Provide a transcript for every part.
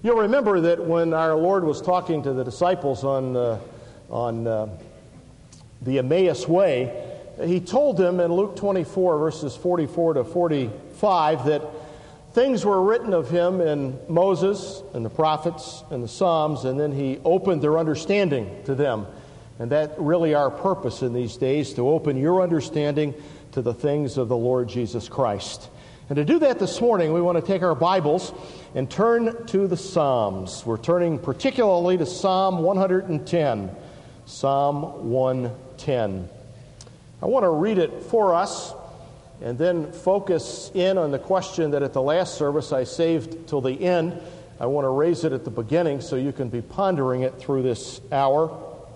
You'll remember that when our Lord was talking to the disciples on the Emmaus Way, He told them in Luke 24, verses 44 to 45, that things were written of Him in Moses and the prophets and the Psalms, and then He opened their understanding to them. And that's really our purpose in these days, to open your understanding to the things of the Lord Jesus Christ. And to do that this morning, we want to take our Bibles and turn to the Psalms. We're turning particularly to Psalm 110. Psalm 110. I want to read it for us and then focus in on the question that at the last service I saved till the end. I want to raise it at the beginning so you can be pondering it through this hour.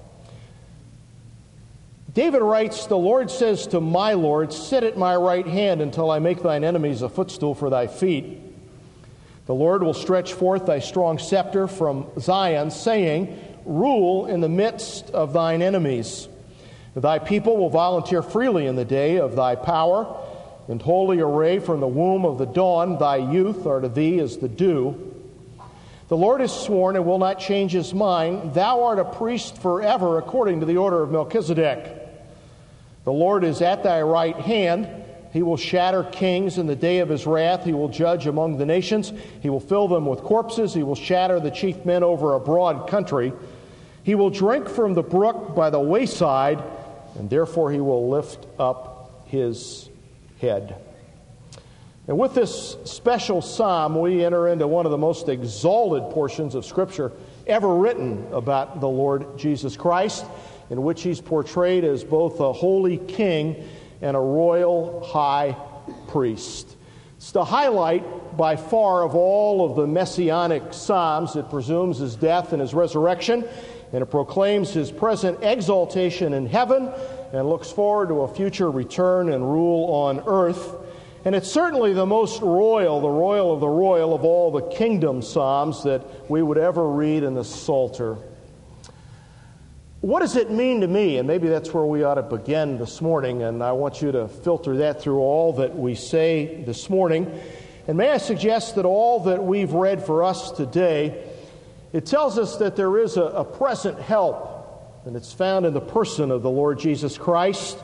David writes, "The Lord says to my Lord, sit at my right hand until I make thine enemies a footstool for thy feet. The Lord will stretch forth thy strong scepter from Zion, saying, rule in the midst of thine enemies. Thy people will volunteer freely in the day of thy power. In holy array from the womb of the dawn, thy youth are to thee as the dew. The Lord has sworn and will not change his mind. Thou art a priest forever according to the order of Melchizedek. The Lord is at thy right hand. He will shatter kings in the day of his wrath. He will judge among the nations. He will fill them with corpses. He will shatter the chief men over a broad country. He will drink from the brook by the wayside, and therefore he will lift up his head." And with this special psalm, we enter into one of the most exalted portions of Scripture ever written about the Lord Jesus Christ, in which he's portrayed as both a holy king and a royal high priest. It's the highlight by far of all of the messianic psalms. It presumes his death and his resurrection, and it proclaims his present exaltation in heaven and looks forward to a future return and rule on earth. And it's certainly the most royal, the royal of all the kingdom psalms that we would ever read in the Psalter. What does it mean to me? And maybe that's where we ought to begin this morning, and I want you to filter that through all that we say this morning. And may I suggest that all that we've read for us today, it tells us that there is a present help, and it's found in the person of the Lord Jesus Christ.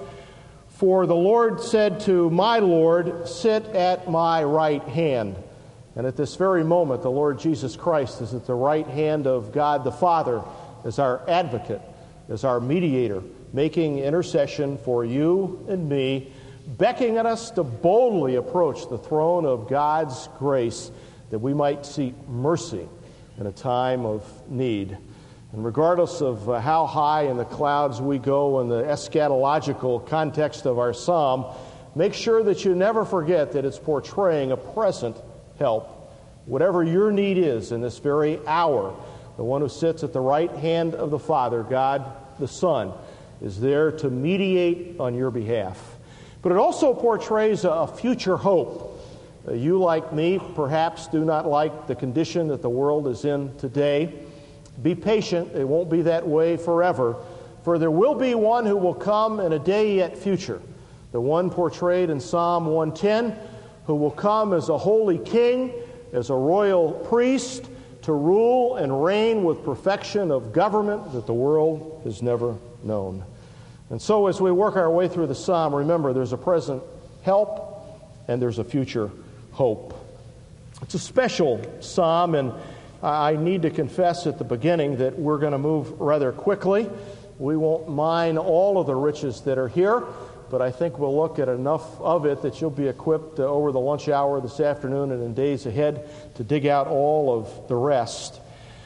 For the Lord said to my Lord, sit at my right hand. And at this very moment, the Lord Jesus Christ is at the right hand of God the Father as our advocate, as our mediator, making intercession for you and me, beckoning us to boldly approach the throne of God's grace that we might seek mercy in a time of need. And regardless of how high in the clouds we go in the eschatological context of our psalm, make sure that you never forget that it's portraying a present help. Whatever your need is in this very hour, the one who sits at the right hand of the Father, God the Son, is there to mediate on your behalf. But it also portrays a future hope. You, like me, perhaps do not like the condition that the world is in today. Be patient. It won't be that way forever. For there will be one who will come in a day yet future, the one portrayed in Psalm 110, who will come as a holy king, as a royal priest, to rule and reign with perfection of government that the world has never known. And so as we work our way through the psalm, remember there's a present help and there's a future hope. It's a special psalm, and I need to confess at the beginning that we're going to move rather quickly. We won't mine all of the riches that are here, but I think we'll look at enough of it that you'll be equipped over the lunch hour this afternoon and in days ahead to dig out all of the rest.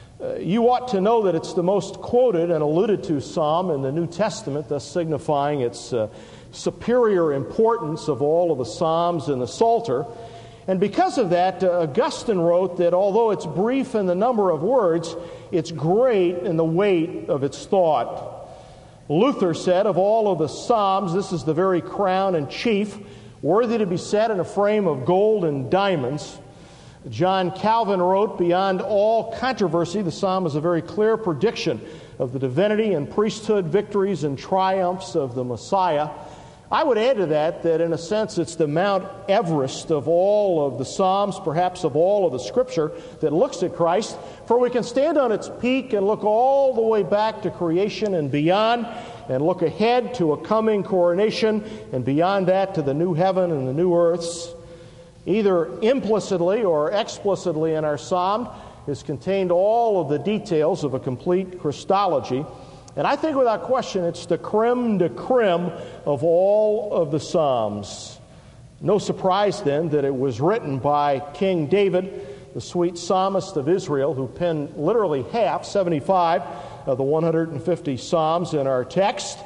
You ought to know that it's the most quoted and alluded to psalm in the New Testament, thus signifying its superior importance of all of the psalms in the Psalter. And because of that, Augustine wrote that although it's brief in the number of words, it's great in the weight of its thought. Luther said, of all of the psalms, this is the very crown and chief, worthy to be set in a frame of gold and diamonds. John Calvin wrote, beyond all controversy, the psalm is a very clear prediction of the divinity and priesthood victories and triumphs of the Messiah. I would add to that in a sense it's the Mount Everest of all of the Psalms, perhaps of all of the Scripture that looks at Christ, for we can stand on its peak and look all the way back to creation and beyond, and look ahead to a coming coronation, and beyond that to the new heaven and the new earths. Either implicitly or explicitly in our psalm is contained all of the details of a complete Christology. And I think without question it's the creme de creme of all of the Psalms. No surprise then that it was written by King David, the sweet psalmist of Israel, who penned literally half, 75, of the 150 Psalms in our text.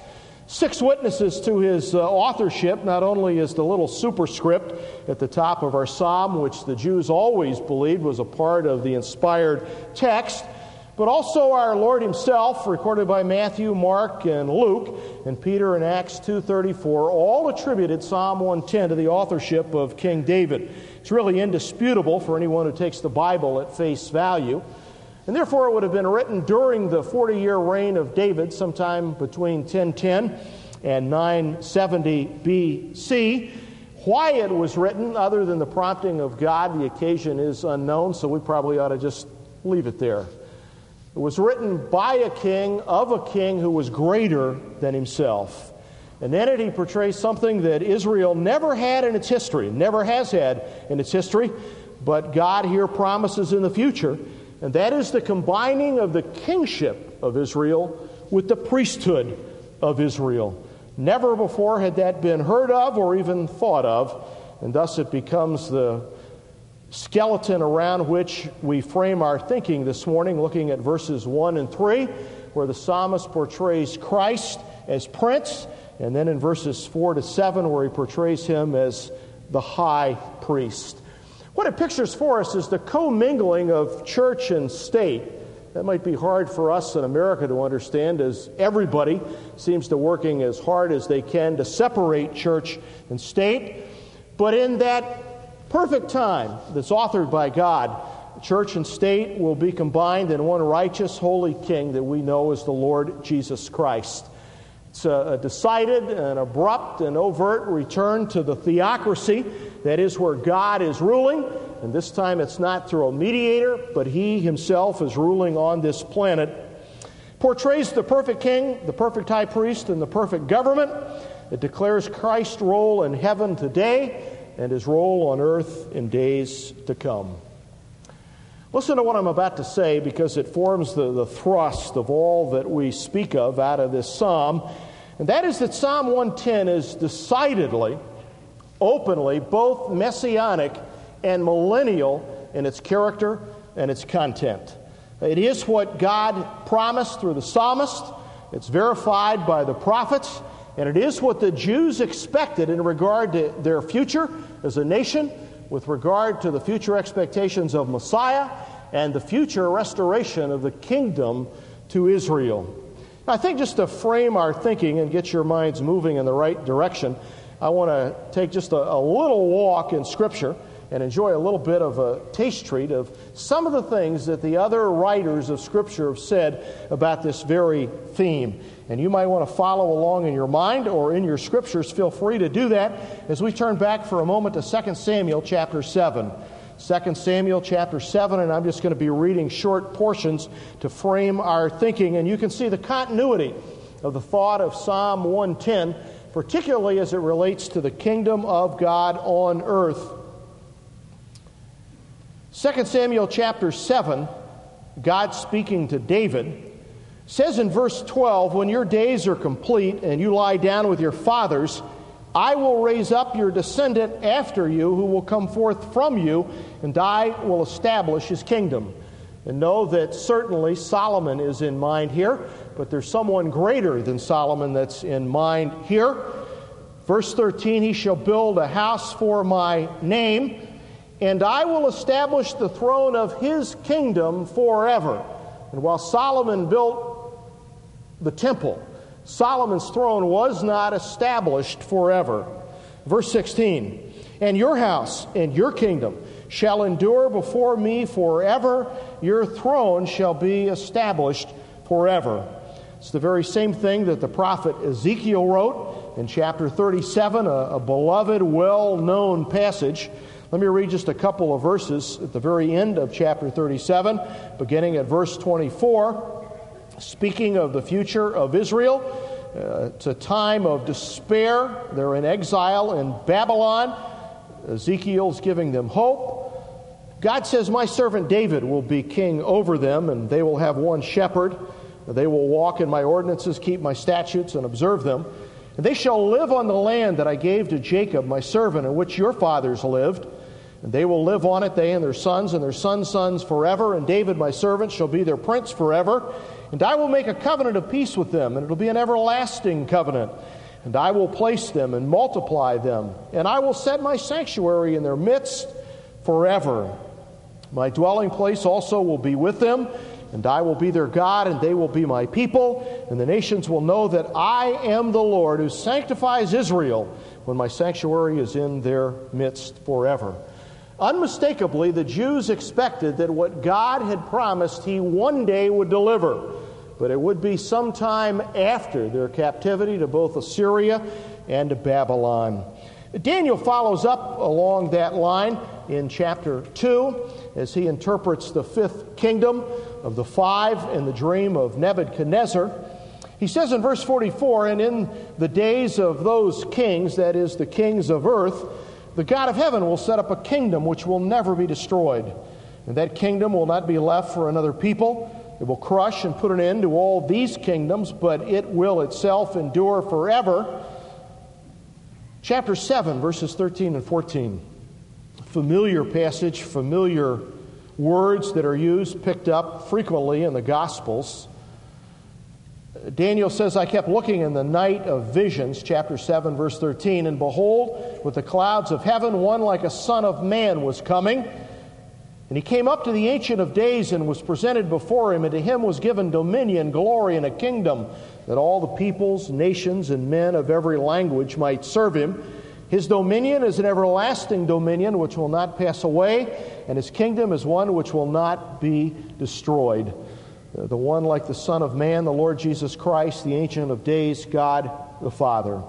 6 witnesses to his authorship. Not only is the little superscript at the top of our psalm, which the Jews always believed was a part of the inspired text, but also our Lord himself, recorded by Matthew, Mark, and Luke, and Peter in Acts 2:34, all attributed Psalm 110 to the authorship of King David. It's really indisputable for anyone who takes the Bible at face value. And therefore it would have been written during the 40-year reign of David, sometime between 1010 and 970 B.C. Why it was written, other than the prompting of God, the occasion is unknown, so we probably ought to just leave it there. It was written by a king, of a king who was greater than himself. And in it he portrays something that Israel never had in its history, never has had in its history, but God here promises in the future, and that is the combining of the kingship of Israel with the priesthood of Israel. Never before had that been heard of or even thought of, and thus it becomes the skeleton around which we frame our thinking this morning, looking at verses 1 and 3, where the psalmist portrays Christ as prince, and then in verses 4 to 7, where he portrays him as the high priest. What it pictures for us is the commingling of church and state. That might be hard for us in America to understand, as everybody seems to working as hard as they can to separate church and state. But in that perfect time that's authored by God, church and state will be combined in one righteous, holy king that we know as the Lord Jesus Christ. It's a decided and abrupt and overt return to the theocracy, that is where God is ruling, and this time it's not through a mediator, but he himself is ruling on this planet. Portrays the perfect king, the perfect high priest, and the perfect government. It declares Christ's role in heaven today and his role on earth in days to come. Listen to what I'm about to say, because it forms the thrust of all that we speak of out of this psalm. And that is that Psalm 110 is decidedly, openly, both messianic and millennial in its character and its content. It is what God promised through the psalmist. It's verified by the prophets. And it is what the Jews expected in regard to their future as a nation, with regard to the future expectations of Messiah and the future restoration of the kingdom to Israel. I think just to frame our thinking and get your minds moving in the right direction, I want to take just a little walk in Scripture and enjoy a little bit of a taste treat of some of the things that the other writers of Scripture have said about this very theme. And you might want to follow along in your mind or in your Scriptures. Feel free to do that as we turn back for a moment to 2 Samuel chapter 7. 2 Samuel chapter 7, and I'm just going to be reading short portions to frame our thinking. And you can see the continuity of the thought of Psalm 110, particularly as it relates to the kingdom of God on earth. 2 Samuel chapter 7, God speaking to David, says in verse 12, "When your days are complete and you lie down with your fathers, I will raise up your descendant after you who will come forth from you, and I will establish his kingdom." And know that certainly Solomon is in mind here, but there's someone greater than Solomon that's in mind here. Verse 13, "He shall build a house for my name, and I will establish the throne of his kingdom forever." And while Solomon built the temple, Solomon's throne was not established forever. Verse 16, "And your house and your kingdom shall endure before me forever. Your throne shall be established forever." It's the very same thing that the prophet Ezekiel wrote in chapter 37, a beloved, well-known passage. Let me read just a couple of verses at the very end of chapter 37, beginning at verse 24. Speaking of the future of Israel, it's a time of despair. They're in exile in Babylon. Ezekiel's giving them hope. God says, my servant David will be king over them, and they will have one shepherd. They will walk in my ordinances, keep my statutes, and observe them. And they shall live on the land that I gave to Jacob, my servant, in which your fathers lived. And they will live on it, they and their sons sons forever. And David, my servant, shall be their prince forever. And I will make a covenant of peace with them, and it will be an everlasting covenant. And I will place them and multiply them. And I will set my sanctuary in their midst forever. My dwelling place also will be with them, and I will be their God, and they will be my people. And the nations will know that I am the Lord who sanctifies Israel when my sanctuary is in their midst forever. Unmistakably, the Jews expected that what God had promised He one day would deliver, but it would be sometime after their captivity to both Assyria and to Babylon. Daniel follows up along that line in chapter 2 as he interprets the fifth kingdom of the five in the dream of Nebuchadnezzar. He says in verse 44, and in the days of those kings, that is, the kings of earth, the God of heaven will set up a kingdom which will never be destroyed. And that kingdom will not be left for another people. It will crush and put an end to all these kingdoms, but it will itself endure forever. Chapter 7, verses 13 and 14. Familiar passage, familiar words that are used, picked up frequently in the Gospels. Daniel says, I kept looking in the night of visions, chapter 7, verse 13, and behold, with the clouds of heaven, one like a son of man was coming. And he came up to the Ancient of Days and was presented before him, and to him was given dominion, glory, and a kingdom, that all the peoples, nations, and men of every language might serve him. His dominion is an everlasting dominion which will not pass away, and his kingdom is one which will not be destroyed. The one like the Son of Man, the Lord Jesus Christ, the Ancient of Days, God the Father.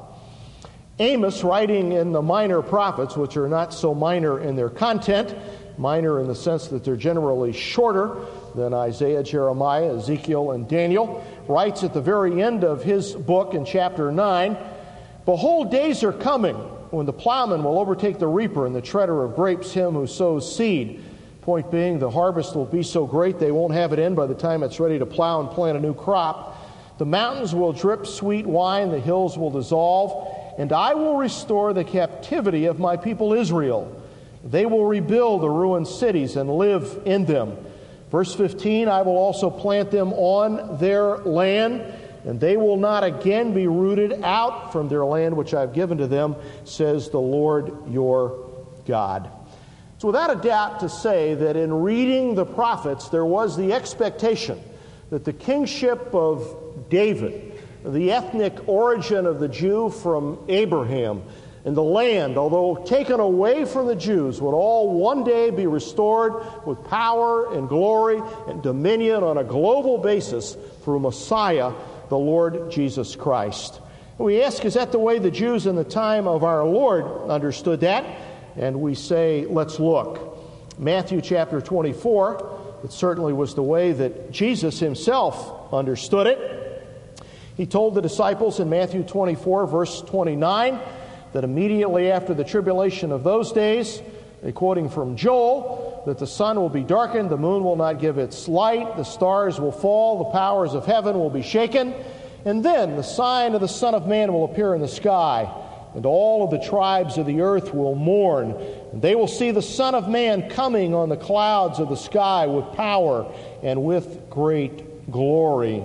Amos, writing in the minor prophets, which are not so minor in their content, minor in the sense that they're generally shorter than Isaiah, Jeremiah, Ezekiel, and Daniel, writes at the very end of his book in chapter 9, behold, days are coming when the plowman will overtake the reaper and the treader of grapes him who sows seed. Point being, the harvest will be so great they won't have it in by the time it's ready to plow and plant a new crop. The mountains will drip sweet wine, the hills will dissolve, and I will restore the captivity of my people Israel. They will rebuild the ruined cities and live in them. Verse 15, I will also plant them on their land, and they will not again be rooted out from their land which I have given to them, says the Lord your God. So without a doubt to say that in reading the prophets, there was the expectation that the kingship of David, the ethnic origin of the Jew from Abraham, and the land, although taken away from the Jews, would all one day be restored with power and glory and dominion on a global basis through Messiah, the Lord Jesus Christ. And we ask, is that the way the Jews in the time of our Lord understood that? And we say, let's look. Matthew chapter 24, it certainly was the way that Jesus himself understood it. He told the disciples in Matthew 24, verse 29, that immediately after the tribulation of those days, quoting from Joel, that the sun will be darkened, the moon will not give its light, the stars will fall, the powers of heaven will be shaken, and then the sign of the Son of Man will appear in the sky. And all of the tribes of the earth will mourn. And they will see the Son of Man coming on the clouds of the sky with power and with great glory.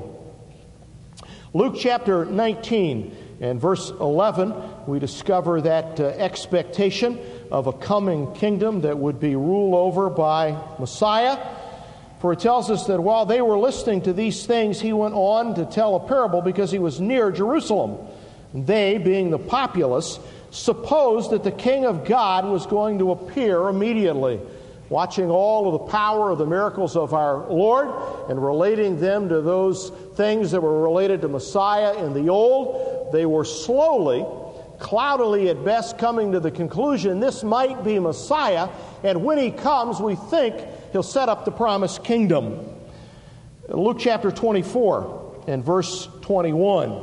Luke chapter 19 and verse 11, we discover that expectation of a coming kingdom that would be ruled over by Messiah. For it tells us that while they were listening to these things, he went on to tell a parable because he was near Jerusalem. They, being the populace, supposed that the King of God was going to appear immediately. watching all of the power of the miracles of our Lord and relating them to those things that were related to Messiah in the Old, they were slowly, cloudily at best, coming to the conclusion this might be Messiah, and when he comes, we think he'll set up the promised kingdom. Luke chapter 24 and verse 21.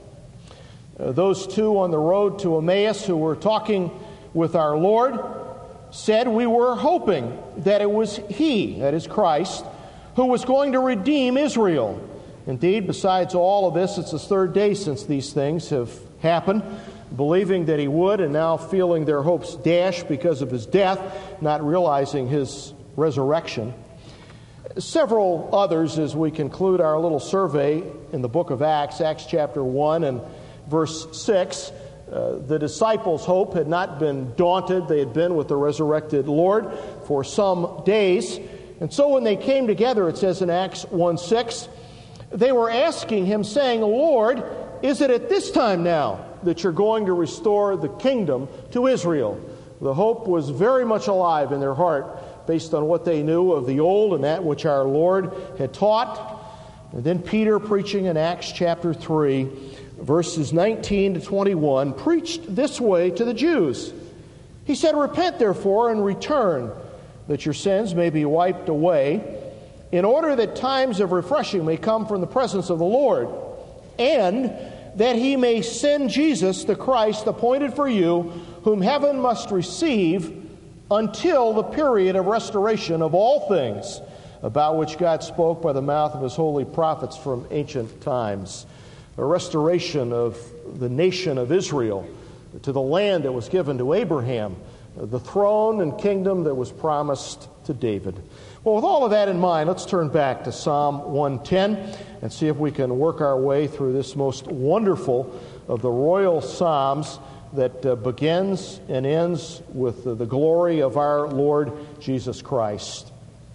Those two on the road to Emmaus who were talking with our Lord said, "We were hoping that it was he," that is Christ, "who was going to redeem Israel." Indeed, besides all of this, it's the third day since these things have happened. Believing that he would, and now feeling their hopes dashed because of his death, not realizing his resurrection. Several others, as we conclude our little survey in the book of Acts, Acts chapter 1 and verse 6, the disciples' hope had not been daunted. They had been with the resurrected Lord for some days. And so when they came together, it says in Acts 1:6, they were asking him, saying, "Lord, is it at this time now that you're going to restore the kingdom to Israel?" The hope was very much alive in their heart based on what they knew of the old and that which our Lord had taught. And then Peter, preaching in Acts chapter 3, verses 19 to 21, preached this way to the Jews. He said, "Repent therefore and return, that your sins may be wiped away, in order that times of refreshing may come from the presence of the Lord, and that he may send Jesus the Christ appointed for you, whom heaven must receive until the period of restoration of all things, about which God spoke by the mouth of his holy prophets from ancient times." A restoration of the nation of Israel to the land that was given to Abraham, the throne and kingdom that was promised to David. Well, with all of that in mind, let's turn back to Psalm 110 and see if we can work our way through this most wonderful of the royal psalms that begins and ends with the glory of our Lord Jesus Christ.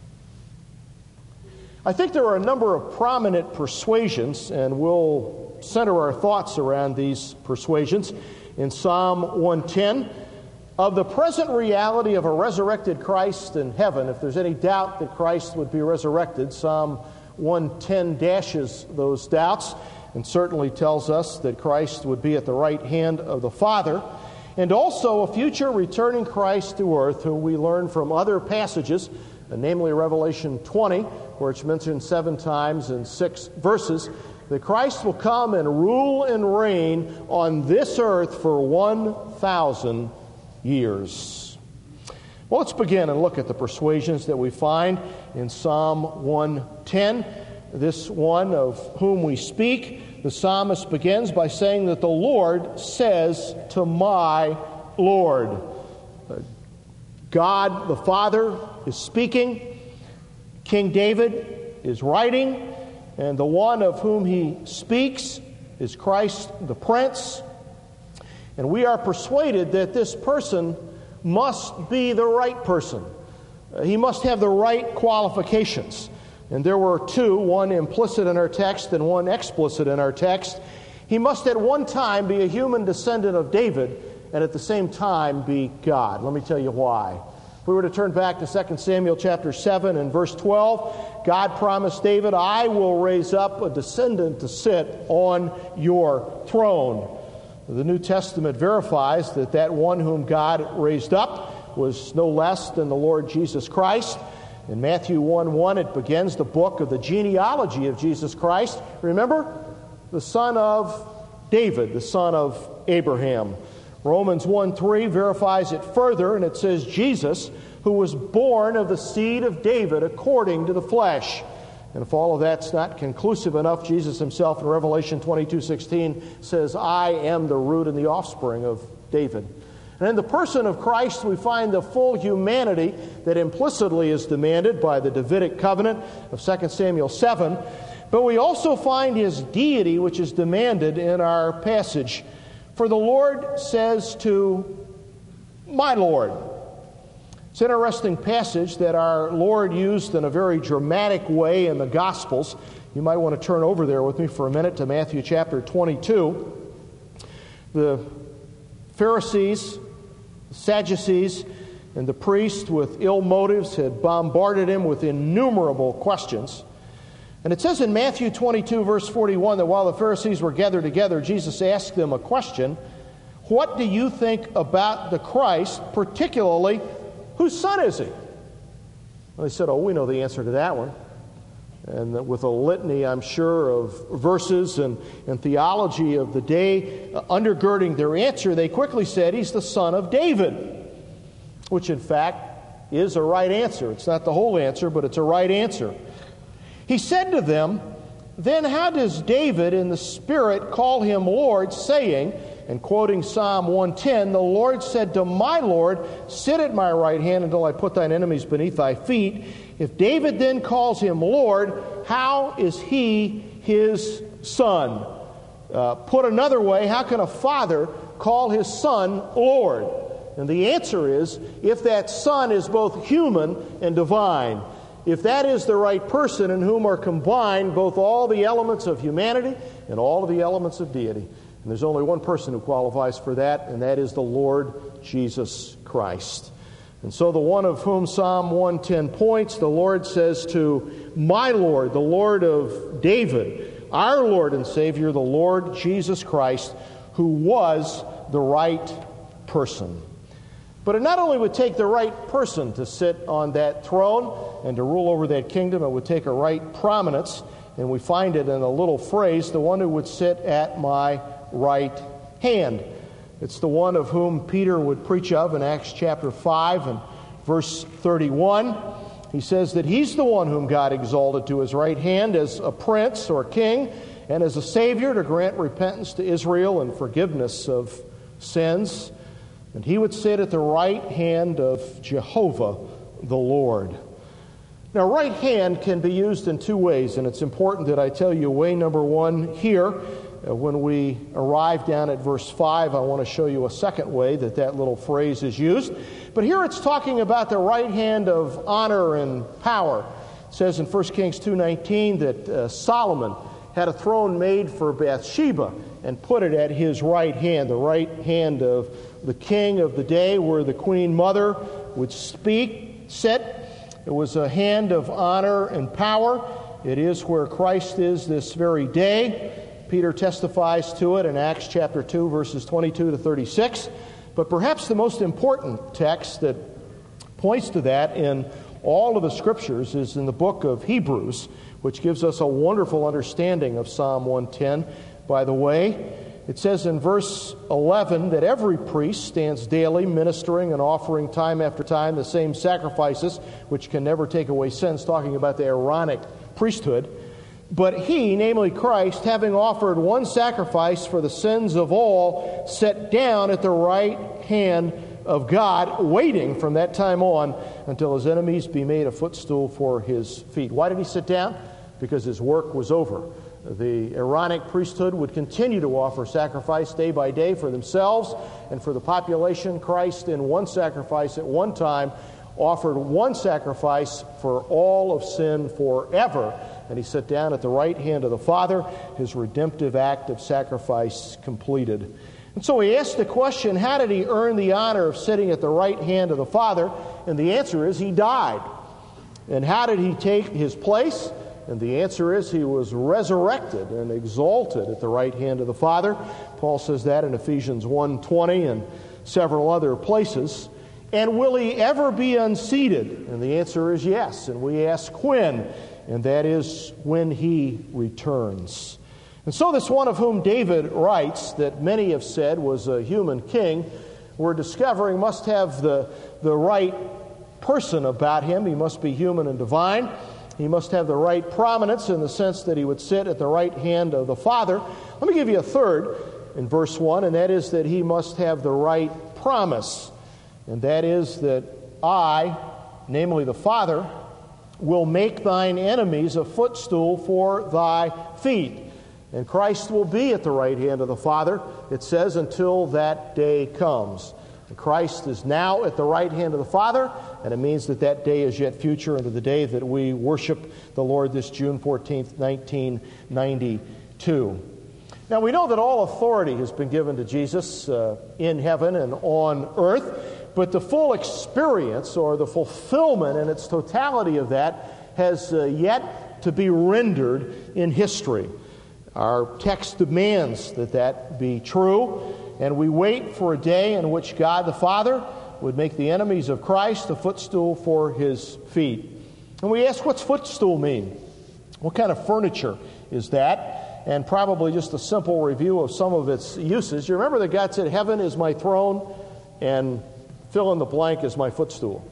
I think there are a number of prominent persuasions, and we'll center our thoughts around these persuasions in Psalm 110 of the present reality of a resurrected Christ in heaven. If there's any doubt that Christ would be resurrected, Psalm 110 dashes those doubts and certainly tells us that Christ would be at the right hand of the Father, and also a future returning Christ to earth, whom we learn from other passages, namely Revelation 20, where it's mentioned 7 times in 6 verses, that Christ will come and rule and reign on this earth for 1,000 years. Well, let's begin and look at the persuasions that we find in Psalm 110. This one of whom we speak, the psalmist begins by saying that the Lord says to my Lord. God the Father is speaking, King David is writing, and the one of whom he speaks is Christ the Prince. And we are persuaded that this person must be the right person. He must have the right qualifications. And there were 2, one implicit in our text and one explicit in our text. He must at one time be a human descendant of David and at the same time be God. Let me tell you why. If we were to turn back to 2 Samuel chapter 7 and verse 12, God promised David, "I will raise up a descendant to sit on your throne." The New Testament verifies that that one whom God raised up was no less than the Lord Jesus Christ. In Matthew 1:1, it begins the book of the genealogy of Jesus Christ. Remember? The son of David, the son of Abraham. Romans 1:3 verifies it further, and it says, "Jesus, who was born of the seed of David according to the flesh." And if all of that's not conclusive enough, Jesus himself in Revelation 22:16 says, "I am the root and the offspring of David." And in the person of Christ, we find the full humanity that implicitly is demanded by the Davidic covenant of 2 Samuel 7. But we also find his deity, which is demanded in our passage. For the Lord says to my Lord. It's an interesting passage that our Lord used in a very dramatic way in the Gospels. You might want to turn over there with me for a minute to Matthew chapter 22. The Pharisees, Sadducees, And the priest, with ill motives, had bombarded him with innumerable questions. And it says in Matthew 22, verse 41, that while the Pharisees were gathered together, Jesus asked them a question: "What do you think about the Christ, particularly whose son is he?" Well, they said, "Oh, we know the answer to that one." And with a litany, I'm sure, of verses and theology of the day undergirding their answer, they quickly said, "He's the son of David," which in fact is a right answer. It's not the whole answer, but it's a right answer. He said to them, "Then how does David in the Spirit call him Lord, saying," and quoting Psalm 110, "The Lord said to my Lord, sit at my right hand until I put thine enemies beneath thy feet. If David then calls him Lord, how is he his son?" Put another way, how can a father call his son Lord? And the answer is, if that son is both human and divine. If that is the right person in whom are combined both all the elements of humanity and all of the elements of deity. And there's only one person who qualifies for that, and that is the Lord Jesus Christ. And so the one of whom Psalm 110 points, the Lord says to my Lord, the Lord of David, our Lord and Savior, the Lord Jesus Christ, who was the right person. But it not only would take the right person to sit on that throne and to rule over that kingdom, it would take a right prominence, and we find it in a little phrase, the one who would sit at my right hand. It's the one of whom Peter would preach of in Acts chapter 5 and verse 31. He says that he's the one whom God exalted to his right hand as a prince or king and as a savior to grant repentance to Israel and forgiveness of sins. And he would sit at the right hand of Jehovah the Lord. Now, right hand can be used in two ways, and it's important that I tell you way number one here. When we arrive down at verse 5, I want to show you a second way that little phrase is used. But here it's talking about the right hand of honor and power. It says in 1 Kings 2:19 that Solomon had a throne made for Bathsheba and put it at his right hand, the right hand of the king of the day, where the queen mother would sit. It was a hand of honor and power. It is where Christ is this very day. Peter testifies to it in Acts chapter 2, verses 22 to 36. But perhaps the most important text that points to that in all of the Scriptures is in the book of Hebrews, which gives us a wonderful understanding of Psalm 110. By the way, it says in verse 11 that every priest stands daily ministering and offering time after time the same sacrifices, which can never take away sins, talking about the Aaronic priesthood. But he, namely Christ, having offered one sacrifice for the sins of all, sat down at the right hand of God, waiting from that time on until his enemies be made a footstool for his feet. Why did he sit down? Because his work was over. The Aaronic priesthood would continue to offer sacrifice day by day for themselves and for the population. Christ, in one sacrifice at one time, offered one sacrifice for all of sin forever. And he sat down at the right hand of the Father, his redemptive act of sacrifice completed. And so he asked the question, how did he earn the honor of sitting at the right hand of the Father? And the answer is he died. And how did he take his place? And the answer is he was resurrected and exalted at the right hand of the Father. Paul says that in Ephesians 1:20 and several other places. And will he ever be unseated? And the answer is yes. And we ask when, and that is when he returns. And so this one of whom David writes, that many have said was a human king, we're discovering must have the right person about him. He must be human and divine. He must have the right prominence in the sense that he would sit at the right hand of the Father. Let me give you a third in verse 1, and that is that he must have the right promise. And that is that I, namely the Father, will make thine enemies a footstool for thy feet. And Christ will be at the right hand of the Father, it says, until that day comes. And Christ is now at the right hand of the Father, and it means that that day is yet future into the day that we worship the Lord this June 14th, 1992. Now, we know that all authority has been given to Jesus in heaven and on earth. but the full experience or the fulfillment in its totality of that has yet to be rendered in history. Our text demands that that be true, and we wait for a day in which God the Father would make the enemies of Christ a footstool for his feet. And we ask, what's footstool mean? What kind of furniture is that? And probably just a simple review of some of its uses. You remember that God said, heaven is my throne, and fill in the blank is my footstool.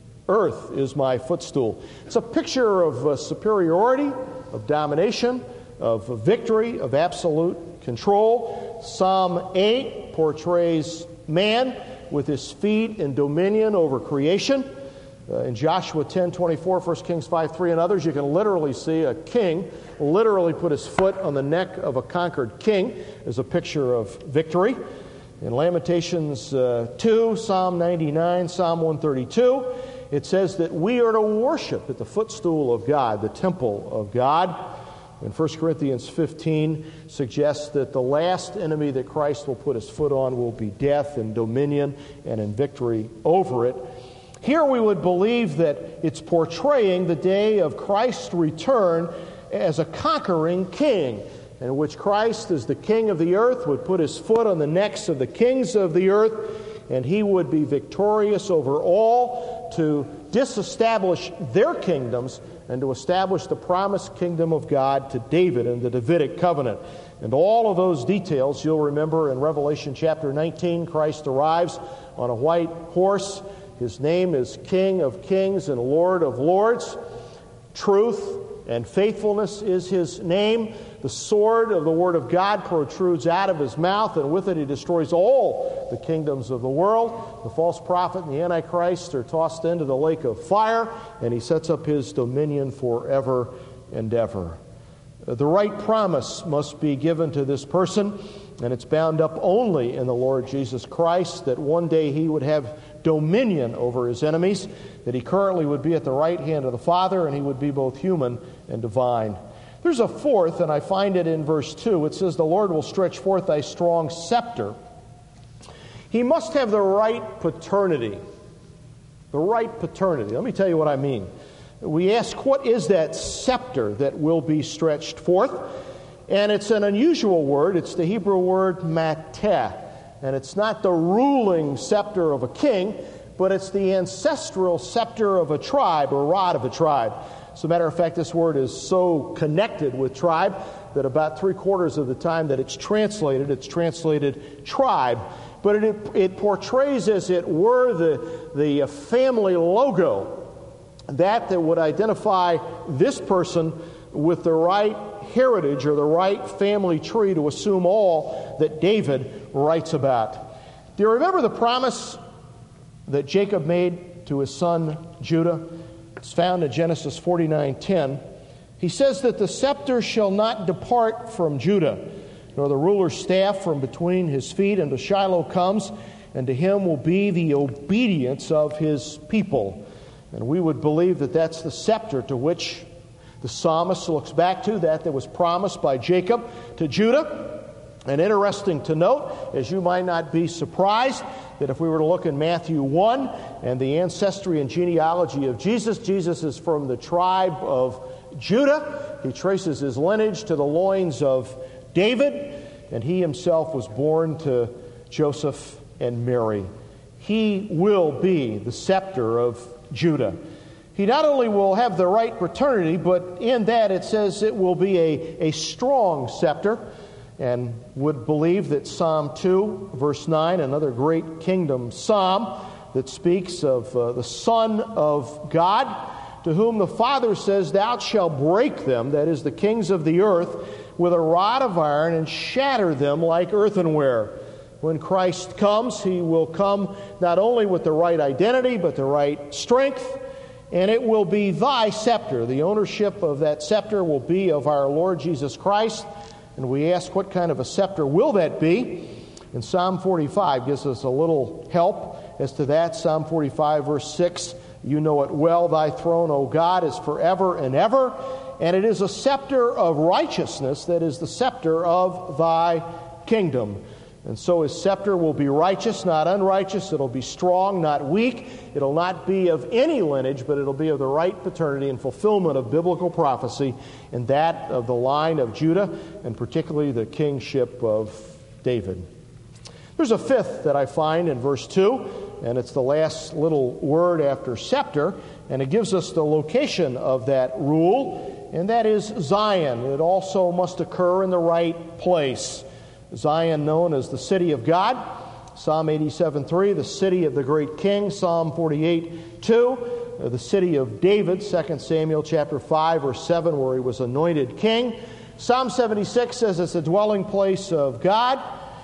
Earth is my footstool. It's a picture of superiority, of domination, of victory, of absolute control. Psalm 8 portrays man with his feet in dominion over creation. In Joshua 10:24, 1 Kings 5:3, and others, you can literally see a king literally put his foot on the neck of a conquered king as a picture of victory. In Lamentations 2, Psalm 99, Psalm 132, it says that we are to worship at the footstool of God, the temple of God. And 1 Corinthians 15 suggests that the last enemy that Christ will put his foot on will be death and dominion and in victory over it. Here we would believe that it's portraying the day of Christ's return as a conquering king, in which Christ, as the king of the earth, would put his foot on the necks of the kings of the earth, and he would be victorious over all to disestablish their kingdoms and to establish the promised kingdom of God to David in the Davidic covenant. And all of those details you'll remember in Revelation chapter 19. Christ arrives on a white horse. His name is King of Kings and Lord of Lords. Truth and faithfulness is his name. The sword of the Word of God protrudes out of his mouth, and with it he destroys all the kingdoms of the world. The false prophet and the Antichrist are tossed into the lake of fire, and he sets up his dominion forever and ever. The right promise must be given to this person, and it's bound up only in the Lord Jesus Christ, that one day he would have dominion over his enemies, that he currently would be at the right hand of the Father, and he would be both human and divine. There's a fourth, and I find it in verse 2. It says, the Lord will stretch forth thy strong scepter. He must have the right paternity. The right paternity. Let me tell you what I mean. We ask, what is that scepter that will be stretched forth? And it's an unusual word. It's the Hebrew word mateh. And it's not the ruling scepter of a king, but it's the ancestral scepter of a tribe, or rod of a tribe. As a matter of fact, this word is so connected with tribe that about 3/4 of the time that it's translated tribe. But it portrays, as it were, the family logo that would identify this person with the right heritage or the right family tree to assume all that David writes about. Do you remember the promise that Jacob made to his son Judah? It's found in Genesis 49:10. He says that the scepter shall not depart from Judah, nor the ruler's staff from between his feet, until Shiloh comes, and to him will be the obedience of his people. And we would believe that that's the scepter to which the psalmist looks back to, that was promised by Jacob to Judah. And interesting to note, as you might not be surprised, that if we were to look in Matthew 1 and the ancestry and genealogy of Jesus, Jesus is from the tribe of Judah. He traces his lineage to the loins of David, and he himself was born to Joseph and Mary. He will be the scepter of Judah. He not only will have the right paternity, but in that it says it will be a strong scepter, and would believe that Psalm 2, verse 9, another great kingdom psalm that speaks of the Son of God, to whom the Father says, thou shalt break them, that is, the kings of the earth, with a rod of iron, and shatter them like earthenware. When Christ comes, he will come not only with the right identity, but the right strength, and it will be thy scepter. The ownership of that scepter will be of our Lord Jesus Christ. And we ask, what kind of a scepter will that be? And Psalm 45 gives us a little help as to that. Psalm 45, verse 6, you know it well, thy throne, O God, is forever and ever, and it is a scepter of righteousness that is the scepter of thy kingdom. And so his scepter will be righteous, not unrighteous. It'll be strong, not weak. It'll not be of any lineage, but it'll be of the right paternity and fulfillment of biblical prophecy, and that of the line of Judah, and particularly the kingship of David. There's a fifth that I find in verse 2, and it's the last little word after scepter, and it gives us the location of that rule, and that is Zion. It also must occur in the right place. Zion, known as the city of God, Psalm 87:3, the city of the great king, Psalm 48:2, the city of David, 2 Samuel chapter 5, verse 7, where he was anointed king. Psalm 76 says it's a dwelling place of God.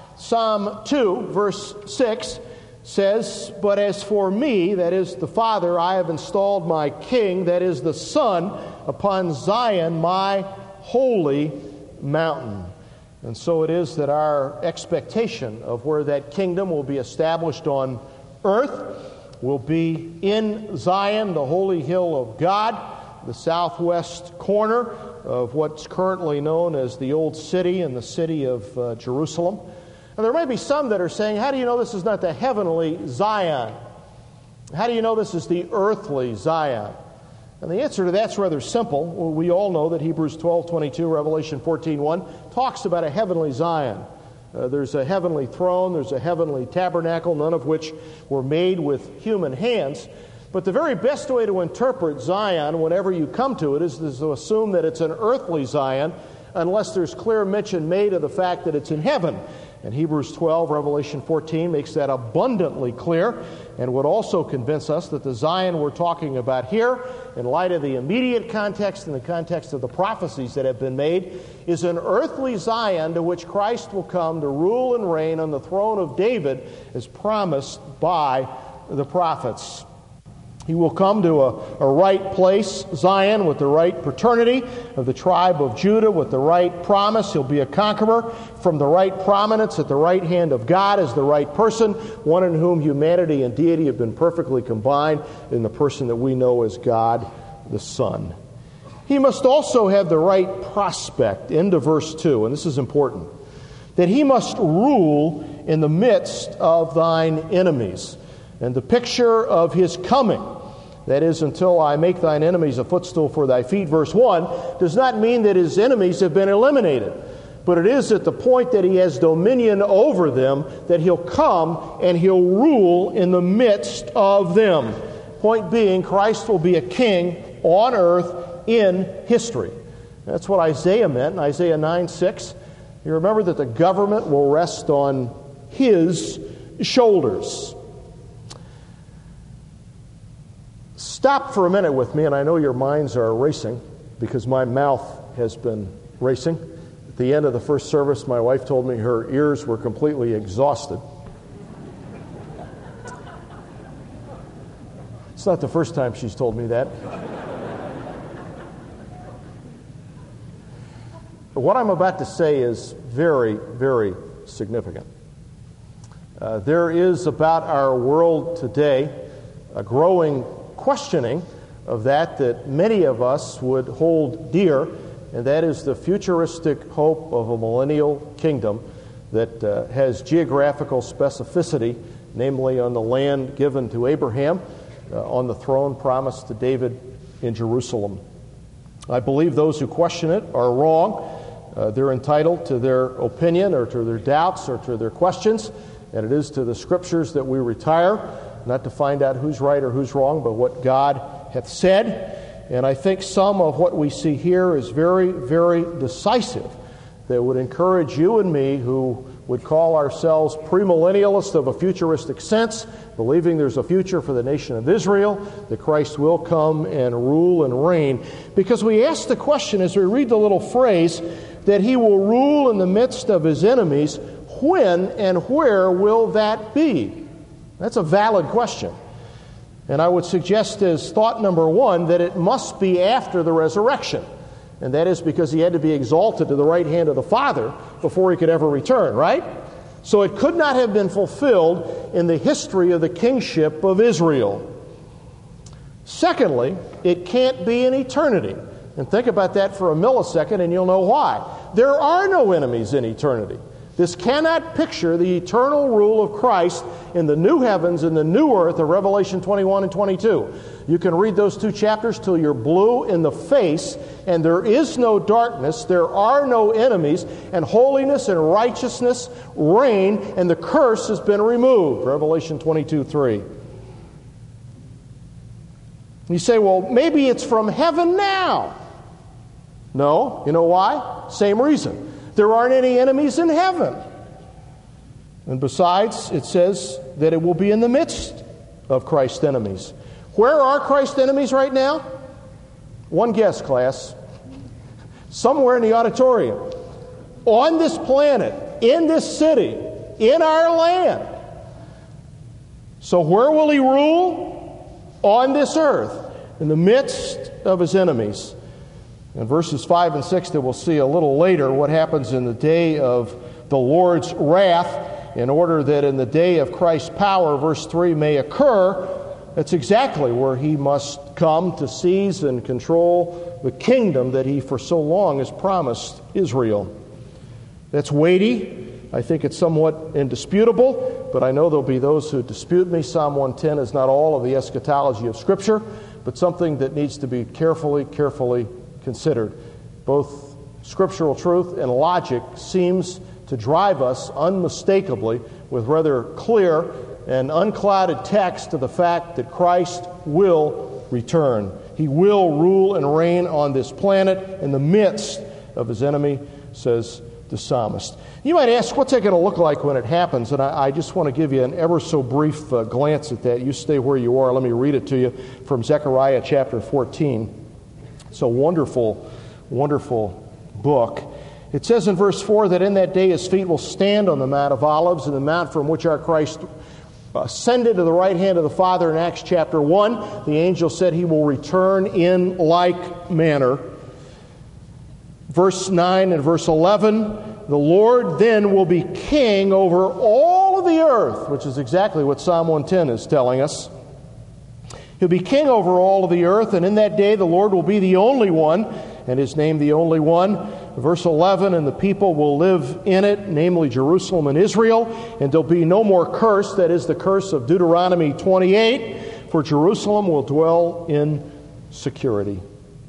Psalm 2, verse 6 says, "But as for me, that is the Father, I have installed my king, that is the Son, upon Zion, my holy mountain." And so it is that our expectation of where that kingdom will be established on earth will be in Zion, the holy hill of God, the southwest corner of what's currently known as the Old City and the city of Jerusalem. And there may be some that are saying, how do you know this is not the heavenly Zion? How do you know this is the earthly Zion? And the answer to that's rather simple. Well, we all know that Hebrews 12:22, Revelation 14:1 talks about a heavenly Zion. There's a heavenly throne, there's a heavenly tabernacle, none of which were made with human hands. But the very best way to interpret Zion, whenever you come to it, is to assume that it's an earthly Zion, unless there's clear mention made of the fact that it's in heaven. And Hebrews 12, Revelation 14 makes that abundantly clear, and would also convince us that the Zion we're talking about here, in light of the immediate context and the context of the prophecies that have been made, is an earthly Zion to which Christ will come to rule and reign on the throne of David, as promised by the prophets. He will come to a right place, Zion, with the right paternity of the tribe of Judah, with the right promise. He'll be a conqueror from the right prominence at the right hand of God as the right person, one in whom humanity and deity have been perfectly combined in the person that we know as God the Son. He must also have the right prospect, into verse 2, and this is important, that he must rule in the midst of thine enemies. And the picture of his coming, that is, until I make thine enemies a footstool for thy feet, verse 1, does not mean that his enemies have been eliminated. But it is at the point that he has dominion over them that he'll come and he'll rule in the midst of them. Point being, Christ will be a king on earth in history. That's what Isaiah meant in Isaiah 9:6. You remember that the government will rest on his shoulders. Stop for a minute with me, and I know your minds are racing because my mouth has been racing. At the end of the first service, my wife told me her ears were completely exhausted. It's not the first time she's told me that. But what I'm about to say is very, very significant. There is about our world today a growing questioning of that many of us would hold dear, and that is the futuristic hope of a millennial kingdom that has geographical specificity, namely on the land given to Abraham, on the throne promised to David in Jerusalem. I believe those who question it are wrong. They're entitled to their opinion or to their doubts or to their questions, and it is to the Scriptures that we retire, not to find out who's right or who's wrong, but what God hath said. And I think some of what we see here is very, very decisive, that would encourage you and me, who would call ourselves premillennialists of a futuristic sense, believing there's a future for the nation of Israel, that Christ will come and rule and reign. Because we ask the question as we read the little phrase that he will rule in the midst of his enemies, when and where will that be? That's a valid question. And I would suggest as thought number one that it must be after the resurrection. And that is because he had to be exalted to the right hand of the Father before he could ever return, right? So it could not have been fulfilled in the history of the kingship of Israel. Secondly, it can't be in eternity. And think about that for a millisecond and you'll know why. There are no enemies in eternity. This cannot picture the eternal rule of Christ in the new heavens and the new earth of Revelation 21 and 22. You can read those two chapters till you're blue in the face, and there is no darkness, there are no enemies, and holiness and righteousness reign, and the curse has been removed. Revelation 22:3. You say, well, maybe it's from heaven now. No, you know why? Same reason. There aren't any enemies in heaven. And besides, it says that it will be in the midst of Christ's enemies. Where are Christ's enemies right now? One guess, class. Somewhere in the auditorium. On this planet, in this city, in our land. So where will he rule? On this earth, in the midst of his enemies. In verses 5 and 6 that we'll see a little later what happens in the day of the Lord's wrath, in order that in the day of Christ's power, verse 3, may occur. That's exactly where he must come to seize and control the kingdom that he for so long has promised Israel. That's weighty. I think it's somewhat indisputable, but I know there'll be those who dispute me. Psalm 110 is not all of the eschatology of Scripture, but something that needs to be carefully considered. Both scriptural truth and logic seems to drive us unmistakably with rather clear and unclouded text to the fact that Christ will return. He will rule and reign on this planet in the midst of his enemy, says the psalmist. You might ask, what's that going to look like when it happens? And I just want to give you an ever so brief glance at that. You stay where you are. Let me read it to you from Zechariah chapter 14. It's a wonderful, wonderful book. It says in verse 4 that in that day his feet will stand on the Mount of Olives, and the mount from which our Christ ascended to the right hand of the Father in Acts chapter 1. The angel said he will return in like manner. Verse 9 and verse 11, the Lord then will be king over all of the earth, which is exactly what Psalm 110 is telling us. He'll be king over all of the earth, and in that day the Lord will be the only one, and his name the only one. Verse 11, and the people will live in it, namely Jerusalem and Israel, and there'll be no more curse, that is the curse of Deuteronomy 28, for Jerusalem will dwell in security.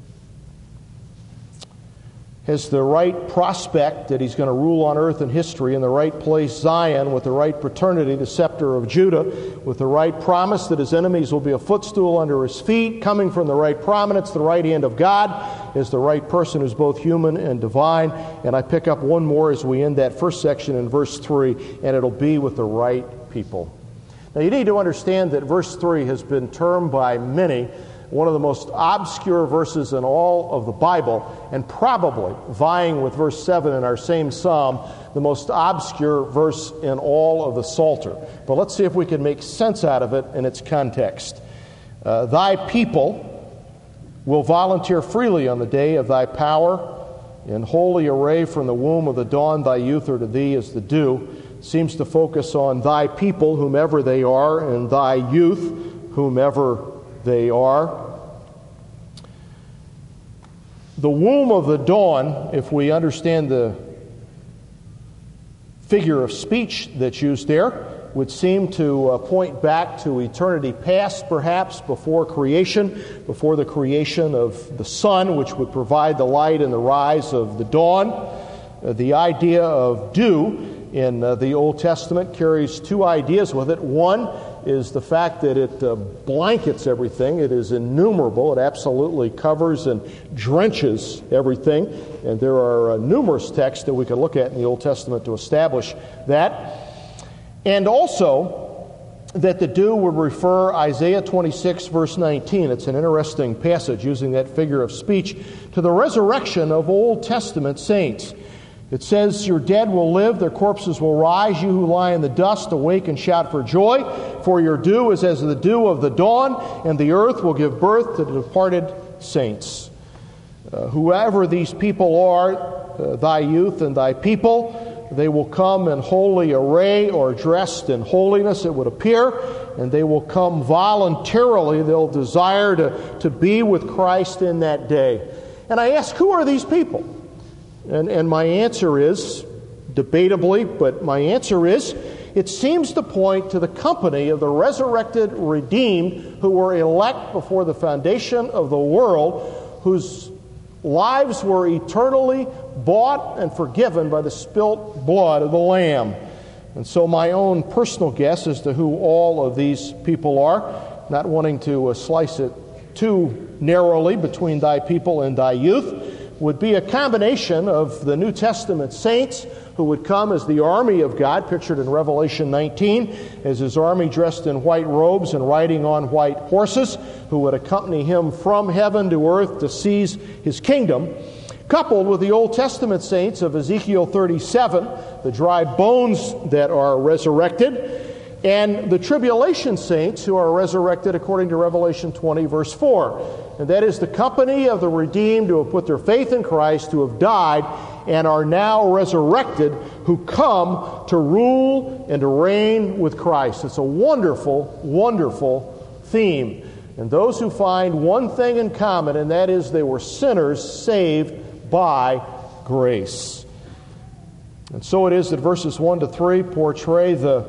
Has the right prospect that he's going to rule on earth and history in the right place, Zion, with the right paternity, the scepter of Judah, with the right promise that his enemies will be a footstool under his feet, coming from the right prominence, the right hand of God, is the right person who's both human and divine. And I pick up one more as we end that first section in verse 3, and it'll be with the right people. Now you need to understand that verse 3 has been termed by many one of the most obscure verses in all of the Bible, and probably vying with verse 7 in our same psalm, the most obscure verse in all of the Psalter. But let's see if we can make sense out of it in its context. Thy people will volunteer freely on the day of thy power. In holy array from the womb of the dawn, thy youth are to thee as the dew. Seems to focus on thy people, whomever they are, and thy youth, whomever they are. The womb of the dawn, if we understand the figure of speech that's used there, would seem to point back to eternity past, perhaps, before creation, before the creation of the sun, which would provide the light and the rise of the dawn. The idea of dew in the Old Testament carries two ideas with it. One is the fact that it blankets everything. It is innumerable. It absolutely covers and drenches everything. And there are numerous texts that we can look at in the Old Testament to establish that. And also that the dew would refer Isaiah 26, verse 19. It's an interesting passage using that figure of speech to the resurrection of Old Testament saints. It says, your dead will live, their corpses will rise. You who lie in the dust, awake and shout for joy. For your dew is as the dew of the dawn, and the earth will give birth to the departed saints. Whoever these people are, thy youth and thy people, they will come in holy array or dressed in holiness, it would appear, and they will come voluntarily. They'll desire to be with Christ in that day. And I ask, who are these people? And my answer is, debatably, but my answer is, it seems to point to the company of the resurrected redeemed who were elect before the foundation of the world, whose lives were eternally bought and forgiven by the spilt blood of the Lamb. And so my own personal guess as to who all of these people are, not wanting to slice it too narrowly between thy people and thy youth, would be a combination of the New Testament saints who would come as the army of God, pictured in Revelation 19, as his army dressed in white robes and riding on white horses, who would accompany him from heaven to earth to seize his kingdom, coupled with the Old Testament saints of Ezekiel 37, the dry bones that are resurrected, and the tribulation saints who are resurrected according to Revelation 20, verse 4. And that is the company of the redeemed who have put their faith in Christ, who have died and are now resurrected, who come to rule and to reign with Christ. It's a wonderful, wonderful theme. And those who find one thing in common, and that is they were sinners saved by grace. And so it is that verses 1 to 3 portray the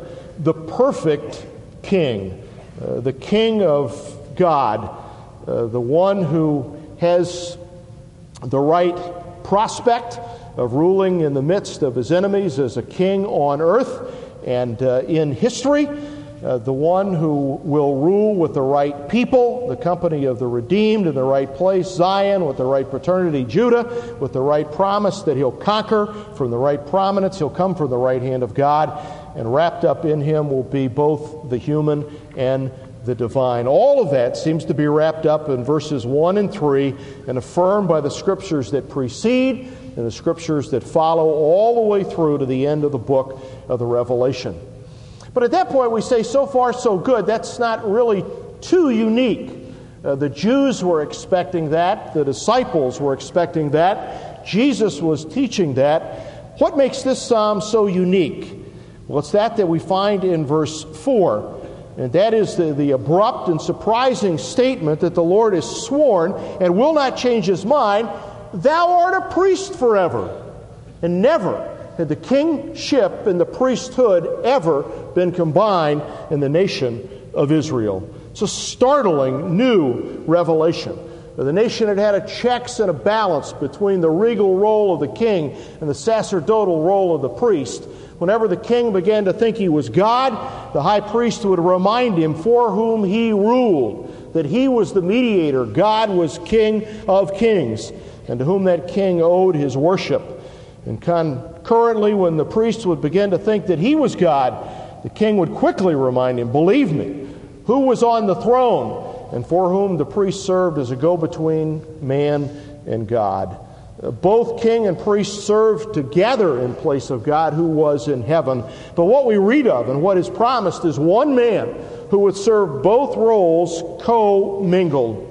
perfect king, the king of God, the one who has the right prospect of ruling in the midst of his enemies as a king on earth and in history, the one who will rule with the right people, the company of the redeemed in the right place, Zion, with the right paternity, Judah, with the right promise that he'll conquer, from the right prominence, he'll come from the right hand of God, and wrapped up in him will be both the human and the divine. All of that seems to be wrapped up in verses 1 and 3 and affirmed by the scriptures that precede and the scriptures that follow all the way through to the end of the book of the Revelation. But at that point we say, so far so good. That's not really too unique. The Jews were expecting that. The disciples were expecting that. Jesus was teaching that. What makes this psalm so unique? Well, it's that we find in verse 4. And that is the abrupt and surprising statement that the Lord has sworn and will not change his mind, "Thou art a priest forever." And never had the kingship and the priesthood ever been combined in the nation of Israel. It's a startling new revelation. The nation had had a checks and a balance between the regal role of the king and the sacerdotal role of the priest. Whenever the king began to think he was God, the high priest would remind him for whom he ruled, that he was the mediator. God was King of kings, and to whom that king owed his worship. And concurrently, when the priest would begin to think that he was God, the king would quickly remind him, believe me, who was on the throne, and for whom the priest served as a go-between man and God. Both king and priest served together in place of God who was in heaven. But what we read of and what is promised is one man who would serve both roles co-mingled.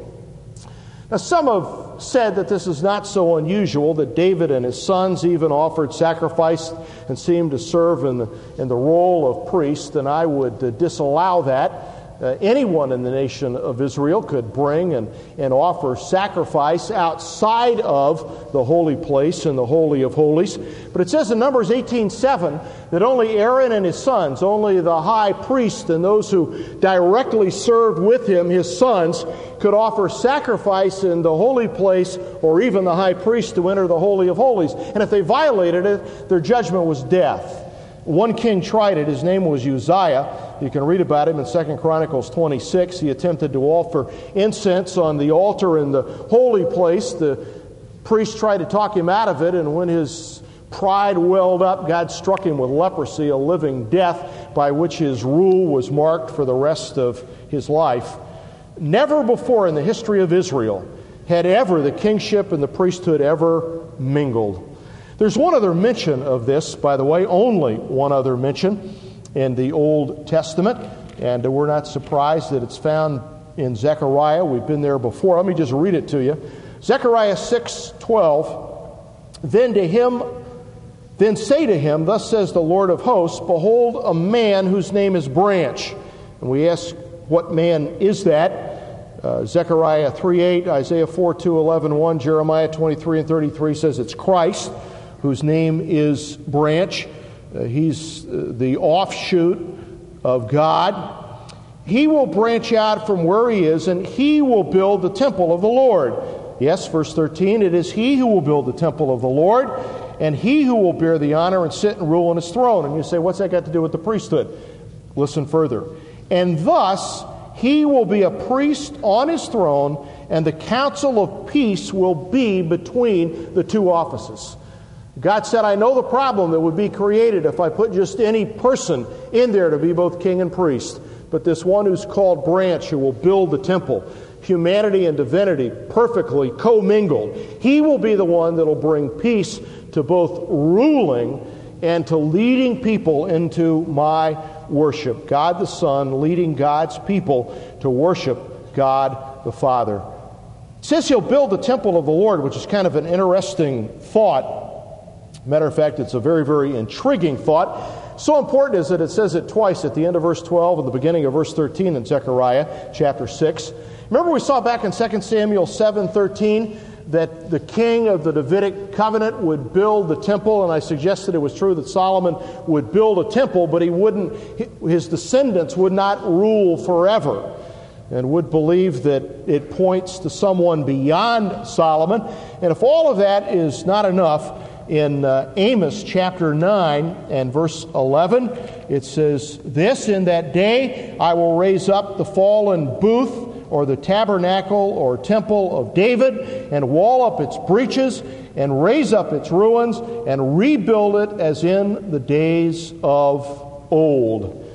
Now, some have said that this is not so unusual, that David and his sons even offered sacrifice and seemed to serve in the role of priest, and I would disallow that. Anyone in the nation of Israel could bring and offer sacrifice outside of the holy place and the Holy of Holies. But it says in Numbers 18:7 that only Aaron and his sons, only the high priest and those who directly served with him, his sons, could offer sacrifice in the holy place, or even the high priest to enter the Holy of Holies. And if they violated it, their judgment was death. One king tried it. His name was Uzziah. You can read about him in 2 Chronicles 26. He attempted to offer incense on the altar in the holy place. The priest tried to talk him out of it, and when his pride welled up, God struck him with leprosy, a living death by which his rule was marked for the rest of his life. Never before in the history of Israel had ever the kingship and the priesthood ever mingled. There's one other mention of this, by the way, only one other mention in the Old Testament, and we're not surprised that it's found in Zechariah. We've been there before. Let me just read it to you. Zechariah 6:12, Then say to him, Thus says the Lord of hosts, Behold, a man whose name is Branch. And we ask, what man is that? Zechariah 3:8, Isaiah 4:2, 11:1, Jeremiah 23:33 says it's Christ, whose name is Branch. He's the offshoot of God. He will branch out from where he is, and he will build the temple of the Lord. Yes, verse 13, it is he who will build the temple of the Lord, and he who will bear the honor and sit and rule on his throne. And you say, what's that got to do with the priesthood? Listen further. And thus he will be a priest on his throne, and the council of peace will be between the two offices. God said, I know the problem that would be created if I put just any person in there to be both king and priest. But this one who's called Branch, who will build the temple, humanity and divinity perfectly commingled, he will be the one that will bring peace to both ruling and to leading people into my worship. God the Son leading God's people to worship God the Father. It says he'll build the temple of the Lord, which is kind of an interesting thought. Matter of fact, it's a very, very intriguing thought. So important is that it says it twice at the end of verse 12 and the beginning of verse 13 in Zechariah chapter 6. Remember we saw back in 2 Samuel 7:13 that the king of the Davidic covenant would build the temple, and I suggested it was true that Solomon would build a temple, but his descendants would not rule forever, and would believe that it points to someone beyond Solomon. And if all of that is not enough, in Amos chapter 9 and verse 11, it says, this, in that day I will raise up the fallen booth, or the tabernacle or temple of David, and wall up its breaches, and raise up its ruins, and rebuild it as in the days of old.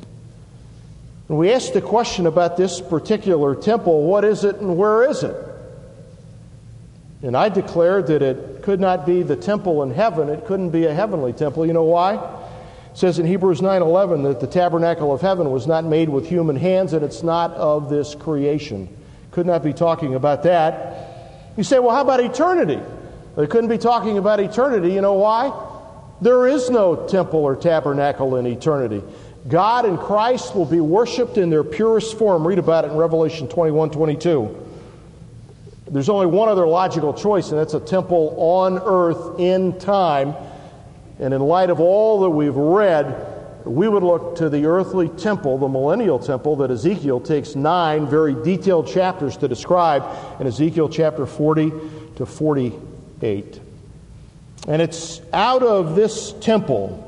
And we asked the question about this particular temple, what is it and where is it? And I declared that it could not be the temple in heaven. It couldn't be a heavenly temple. You know why? It says in Hebrews 9:11 that the tabernacle of heaven was not made with human hands, and it's not of this creation. Could not be talking about that. You say, well, how about eternity? They couldn't be talking about eternity. You know why? There is no temple or tabernacle in eternity. God and Christ will be worshipped in their purest form. Read about it in Revelation 21:22. There's only one other logical choice, and that's a temple on earth in time. And in light of all that we've read, we would look to the earthly temple, the millennial temple, that Ezekiel takes 9 very detailed chapters to describe in Ezekiel chapter 40 to 48. And it's out of this temple,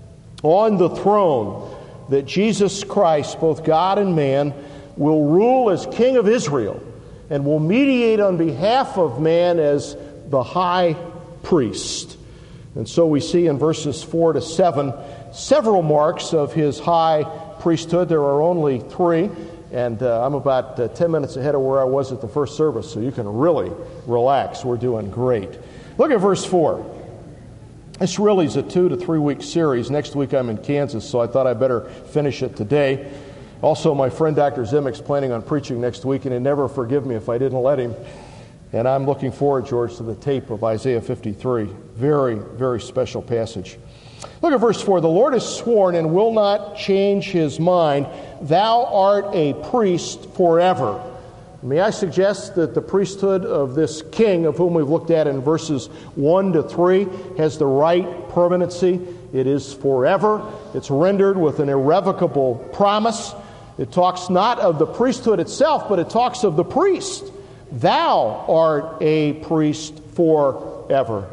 on the throne, that Jesus Christ, both God and man, will rule as King of Israel, and will mediate on behalf of man as the high priest. And so we see in verses 4 to 7 several marks of his high priesthood. There are only 3, and I'm about 10 minutes ahead of where I was at the first service, so you can really relax. We're doing great. Look at verse 4. This really is a 2 to 3 week series. Next week I'm in Kansas, so I thought I better finish it today. Also, my friend Dr. Zimick's planning on preaching next week, and he'd never forgive me if I didn't let him. And I'm looking forward, George, to the tape of Isaiah 53. Very, very special passage. Look at verse 4. The Lord has sworn and will not change his mind. Thou art a priest forever. May I suggest that the priesthood of this king, of whom we've looked at in verses 1 to 3, has the right permanency. It is forever. It's rendered with an irrevocable promise. It talks not of the priesthood itself, but it talks of the priest. Thou art a priest forever.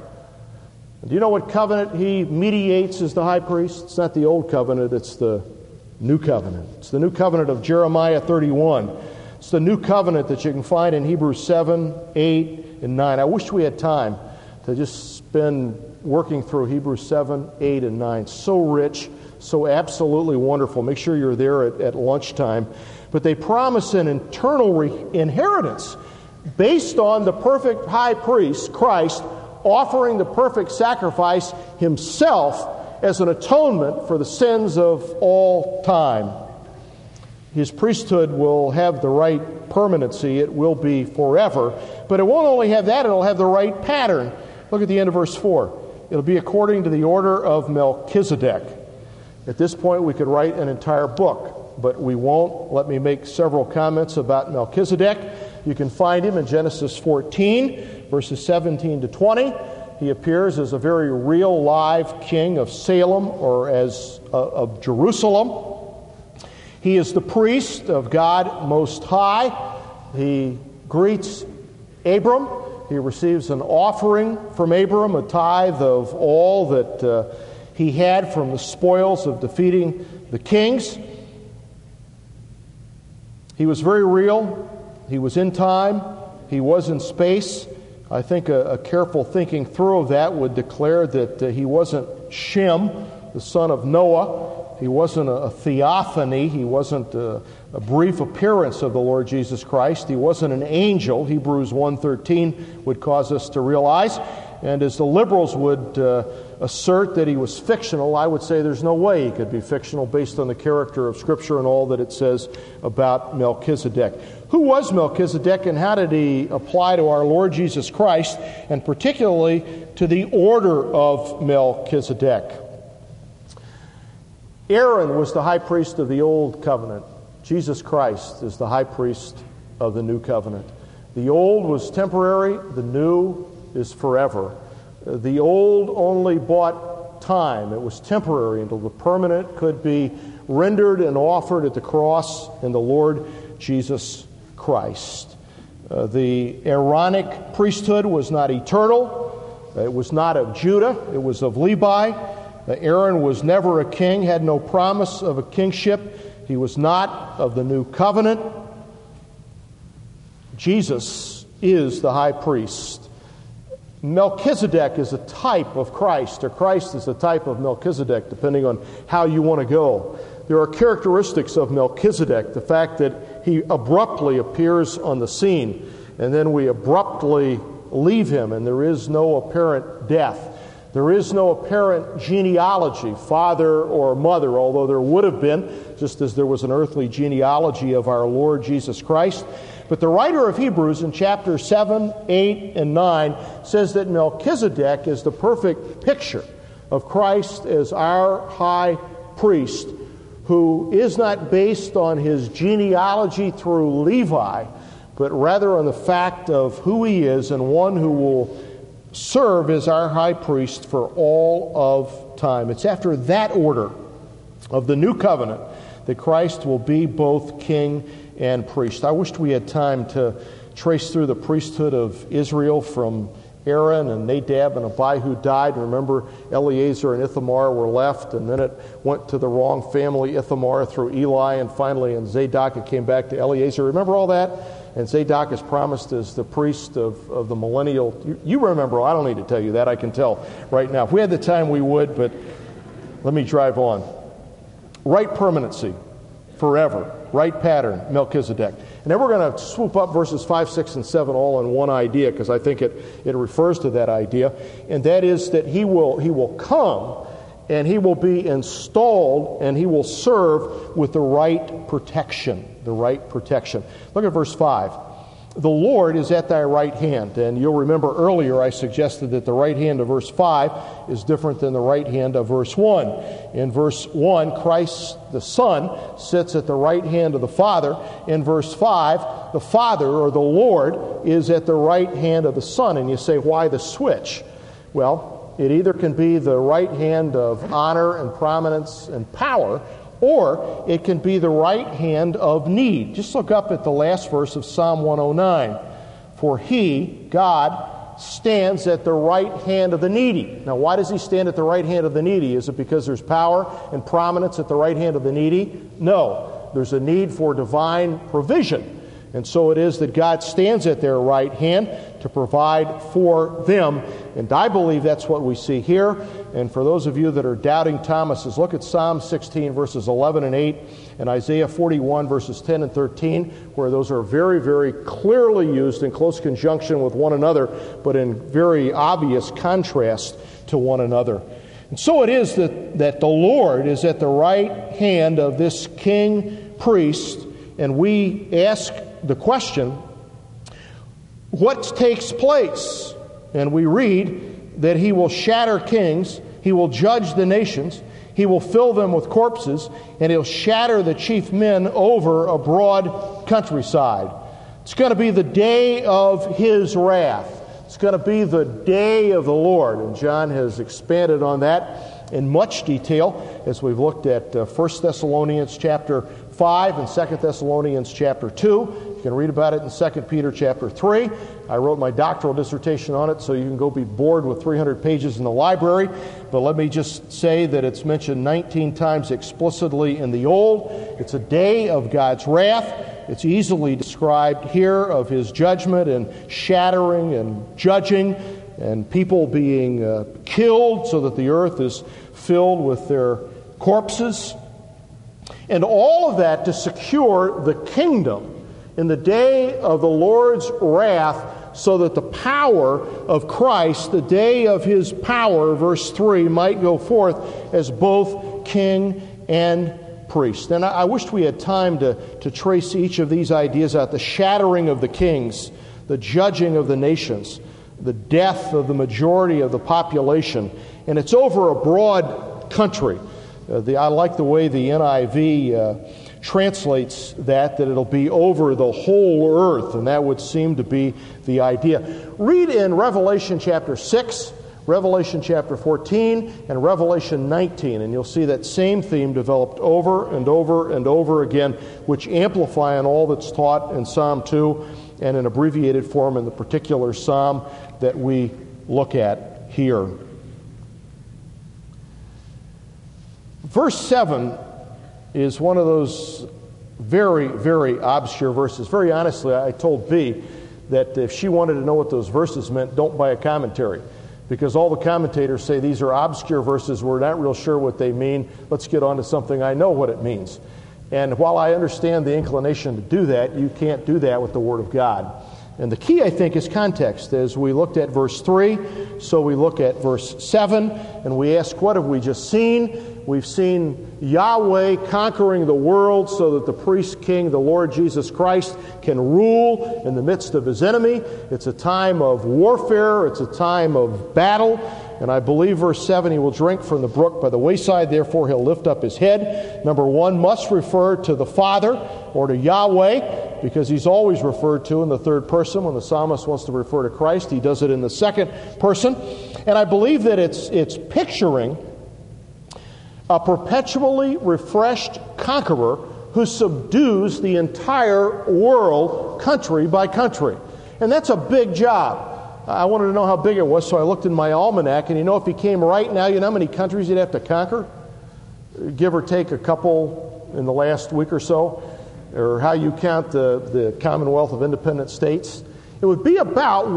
Do you know what covenant he mediates as the high priest? It's not the old covenant, it's the new covenant. It's the new covenant of Jeremiah 31. It's the new covenant that you can find in Hebrews 7, 8, and 9. I wish we had time to just spend working through Hebrews 7, 8, and 9. So rich, so absolutely wonderful. Make sure you're there at lunchtime. But they promise an eternal inheritance based on the perfect high priest, Christ, offering the perfect sacrifice himself as an atonement for the sins of all time. His priesthood will have the right permanency. It will be forever. But it won't only have that, it'll have the right pattern. Look at the end of verse 4. It'll be according to the order of Melchizedek. At this point, we could write an entire book, but we won't. Let me make several comments about Melchizedek. You can find him in Genesis 14, verses 17 to 20, He appears as a very real, live king of Salem or of Jerusalem. He is the priest of God Most High. He greets Abram. He receives an offering from Abram, a tithe of all that he had from the spoils of defeating the kings. He was very real. He was in time. He was in space. I think a careful thinking through of that would declare that he wasn't Shem, the son of Noah. He wasn't a theophany. He wasn't a brief appearance of the Lord Jesus Christ. He wasn't an angel, Hebrews 1:13 would cause us to realize. And as the liberals would assert that he was fictional, I would say there's no way he could be fictional based on the character of Scripture and all that it says about Melchizedek. Who was Melchizedek, and how did he apply to our Lord Jesus Christ, and particularly to the order of Melchizedek? Aaron was the high priest of the Old Covenant. Jesus Christ is the high priest of the New Covenant. The old was temporary, the new is forever. The old only bought time. It was temporary until the permanent could be rendered and offered at the cross in the Lord Jesus Christ. The Aaronic priesthood was not eternal. It was not of Judah. It was of Levi. Aaron was never a king, had no promise of a kingship. He was not of the new covenant. Jesus is the high priest. Melchizedek is a type of Christ, or Christ is a type of Melchizedek, depending on how you want to go. There are characteristics of Melchizedek, the fact that he abruptly appears on the scene, and then we abruptly leave him, and there is no apparent death. There is no apparent genealogy, father or mother, although there would have been, just as there was an earthly genealogy of our Lord Jesus Christ. But the writer of Hebrews in chapter 7, 8, and 9 says that Melchizedek is the perfect picture of Christ as our high priest, who is not based on his genealogy through Levi, but rather on the fact of who he is, and one who will serve as our high priest for all of time. It's after that order of the new covenant that Christ will be both king and priest. I wished we had time to trace through the priesthood of Israel from Aaron and Nadab and Abihu died. Remember, Eleazar and Ithamar were left, and then it went to the wrong family, Ithamar, through Eli, and finally in Zadok it came back to Eleazar. Remember all that? And Zadok is promised as the priest of the millennial. You remember, I don't need to tell you that, I can tell right now. If we had the time, we would, but let me drive on. Right permanency, forever. Right pattern, Melchizedek. And then we're going to swoop up verses 5, 6, and 7 all in one idea, because I think it refers to that idea. And that is that he will come, and he will be installed, and he will serve with the right protection. The right protection. Look at verse 5. The Lord is at thy right hand. And you'll remember earlier I suggested that the right hand of verse 5 is different than the right hand of verse 1. In verse 1, Christ the Son sits at the right hand of the Father. In verse 5, the Father, or the Lord, is at the right hand of the Son. And you say, why the switch? Well, it either can be the right hand of honor and prominence and power, or it can be the right hand of need. Just look up at the last verse of Psalm 109. For he, God, stands at the right hand of the needy. Now, why does he stand at the right hand of the needy? Is it because there's power and prominence at the right hand of the needy? No. There's a need for divine provision. And so it is that God stands at their right hand to provide for them. And I believe that's what we see here. And for those of you that are doubting Thomas's, look at Psalm 16, verses 11 and 8, and Isaiah 41, verses 10 and 13, where those are very, very clearly used in close conjunction with one another, but in very obvious contrast to one another. And so it is that the Lord is at the right hand of this king priest, and we ask the question, what takes place? And we read that he will shatter kings, he will judge the nations, he will fill them with corpses, and he'll shatter the chief men over a broad countryside. It's going to be the day of his wrath. It's going to be the day of the Lord, and John has expanded on that in much detail as we've looked at 1 Thessalonians chapter 5 and 2 Thessalonians chapter 2. You can read about it in 2 Peter chapter 3. I wrote my doctoral dissertation on it, so you can go be bored with 300 pages in the library. But let me just say that it's mentioned 19 times explicitly in the Old. It's a day of God's wrath. It's easily described here of His judgment and shattering and judging and people being killed so that the earth is filled with their corpses. And all of that to secure the kingdom in the day of the Lord's wrath, so that the power of Christ, the day of His power, verse 3, might go forth as both king and priest. And I wished we had time to trace each of these ideas out. The shattering of the kings, the judging of the nations, the death of the majority of the population. And it's over a broad country. I like the way the NIV translates that it'll be over the whole earth, and that would seem to be the idea. Read in Revelation chapter 6, Revelation chapter 14, and Revelation 19, and you'll see that same theme developed over and over and over again, which amplify on all that's taught in Psalm 2 and in abbreviated form in the particular psalm that we look at here. Verse 7 is one of those very, very obscure verses. Very honestly, I told Bea that if she wanted to know what those verses meant, don't buy a commentary, because all the commentators say these are obscure verses. We're not real sure what they mean. Let's get on to something I know what it means. And while I understand the inclination to do that, you can't do that with the Word of God. And the key, I think, is context. As we looked at verse 3, so we look at verse 7, and we ask, what have we just seen? We've seen Yahweh conquering the world so that the priest king, the Lord Jesus Christ, can rule in the midst of His enemy. It's a time of warfare. It's a time of battle. And I believe verse 7, He will drink from the brook by the wayside, therefore He'll lift up His head. Number 1 must refer to the Father or to Yahweh, because He's always referred to in the third person. When the psalmist wants to refer to Christ, he does it in the second person. And I believe that it's picturing a perpetually refreshed conqueror who subdues the entire world, country by country. And that's a big job. I wanted to know how big it was, so I looked in my almanac, and if he came right now, you know how many countries he'd have to conquer? Give or take a couple in the last week or so, or how you count the Commonwealth of Independent States. It would be about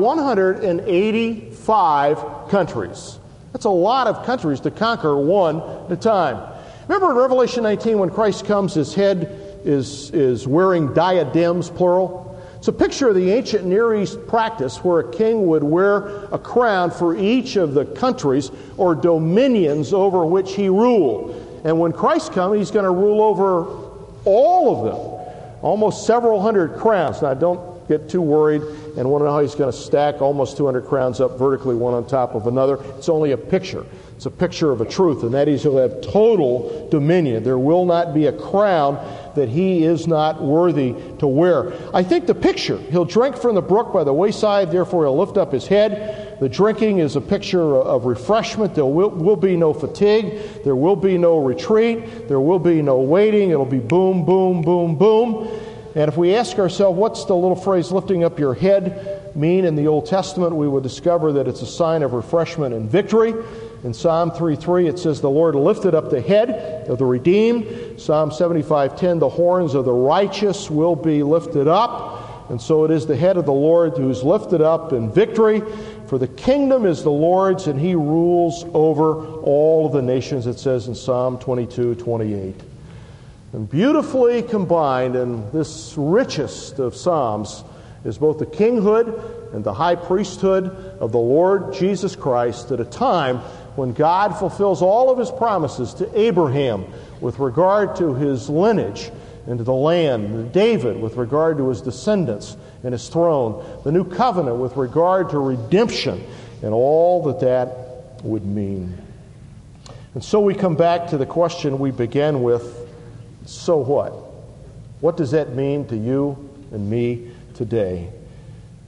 185 countries. That's a lot of countries to conquer one at a time. Remember in Revelation 19 when Christ comes, His head is wearing diadems, plural? It's a picture of the ancient Near East practice where a king would wear a crown for each of the countries or dominions over which he ruled. And when Christ comes, He's going to rule over all of them. Almost several hundred crowns. Now, don't get too worried and want to know how He's going to stack almost 200 crowns up vertically, one on top of another. It's only a picture. It's a picture of a truth, and that is He'll have total dominion. There will not be a crown that He is not worthy to wear. I think the picture, He'll drink from the brook by the wayside, therefore He'll lift up His head. The drinking is a picture of refreshment. There will be no fatigue. There will be no retreat. There will be no waiting. It'll be boom, boom, boom, boom. And if we ask ourselves, what's the little phrase, lifting up your head, mean in the Old Testament, we would discover that it's a sign of refreshment and victory. In Psalm 3:3, it says, the Lord lifted up the head of the redeemed. Psalm 75:10, the horns of the righteous will be lifted up. And so it is the head of the Lord who's lifted up in victory. For the kingdom is the Lord's, and He rules over all of the nations, it says in Psalm 22:28. And beautifully combined in this richest of psalms is both the kinghood and the high priesthood of the Lord Jesus Christ at a time when God fulfills all of His promises to Abraham with regard to his lineage and to the land, and David with regard to his descendants and his throne, the new covenant with regard to redemption and all that would mean. And so we come back to the question we began with, so what? What does that mean to you and me today?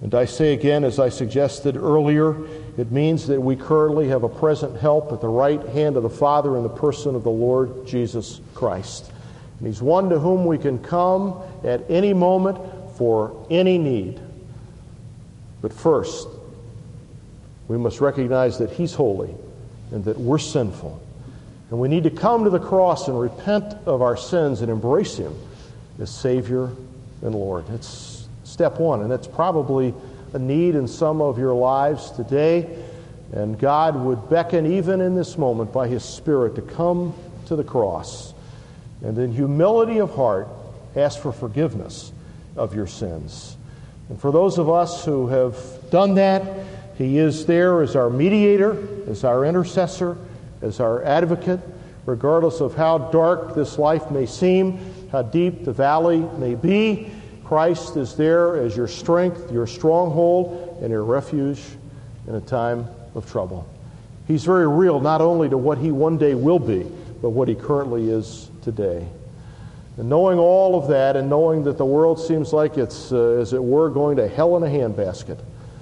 And I say again, as I suggested earlier, it means that we currently have a present help at the right hand of the Father in the person of the Lord Jesus Christ. And He's one to whom we can come at any moment for any need. But first, we must recognize that He's holy and that we're sinful. And we need to come to the cross and repent of our sins and embrace Him as Savior and Lord. It's step one, and that's probably a need in some of your lives today. And God would beckon even in this moment by His Spirit to come to the cross and in humility of heart ask for forgiveness of your sins. And for those of us who have done that, He is there as our mediator, as our intercessor, as our advocate, regardless of how dark this life may seem, how deep the valley may be. Christ is there as your strength, your stronghold, and your refuge in a time of trouble. He's very real, not only to what He one day will be, but what He currently is today. And knowing all of that, and knowing that the world seems like it's, as it were, going to hell in a handbasket,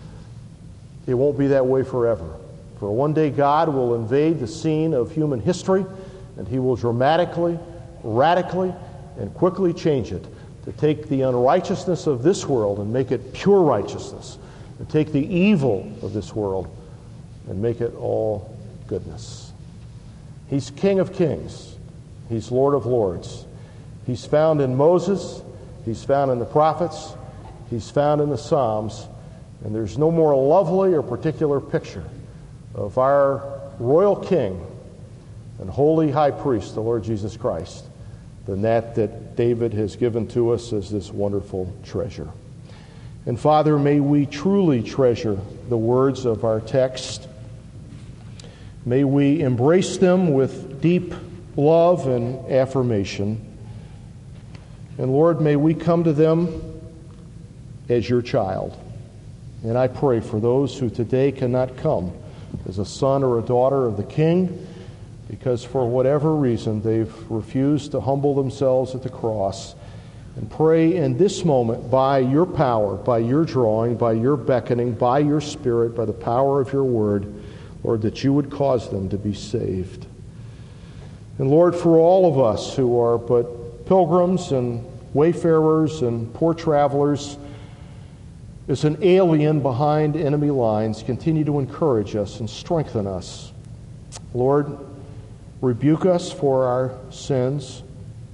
it won't be that way forever. For one day God will invade the scene of human history, and He will dramatically, radically, and quickly change it to take the unrighteousness of this world and make it pure righteousness, and take the evil of this world and make it all goodness. He's King of kings. He's Lord of lords. He's found in Moses. He's found in the prophets. He's found in the Psalms. And there's no more lovely or particular picture of our royal King and holy high priest, the Lord Jesus Christ, than that David has given to us as this wonderful treasure. And Father, may we truly treasure the words of our text. May we embrace them with deep love and affirmation. And Lord, may we come to them as your child. And I pray for those who today cannot come as a son or a daughter of the King, because for whatever reason they've refused to humble themselves at the cross, and pray in this moment by your power, by your drawing, by your beckoning, by your Spirit, by the power of your word, Lord, that you would cause them to be saved. And Lord, for all of us who are but pilgrims and wayfarers and poor travelers, as an alien behind enemy lines, continue to encourage us and strengthen us. Lord, rebuke us for our sins,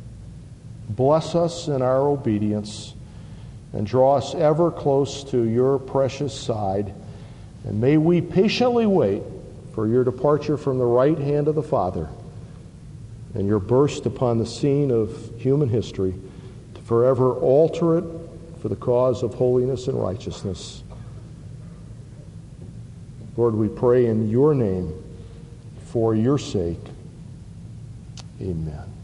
bless us in our obedience, and draw us ever close to your precious side. And may we patiently wait for your departure from the right hand of the Father and your burst upon the scene of human history to forever alter it for the cause of holiness and righteousness. Lord, we pray in your name, for your sake. Amen.